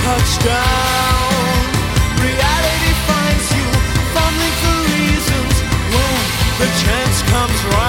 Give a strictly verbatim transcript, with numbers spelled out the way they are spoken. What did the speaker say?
touchdown. Reality finds you fumbling for reasons when the chance comes right.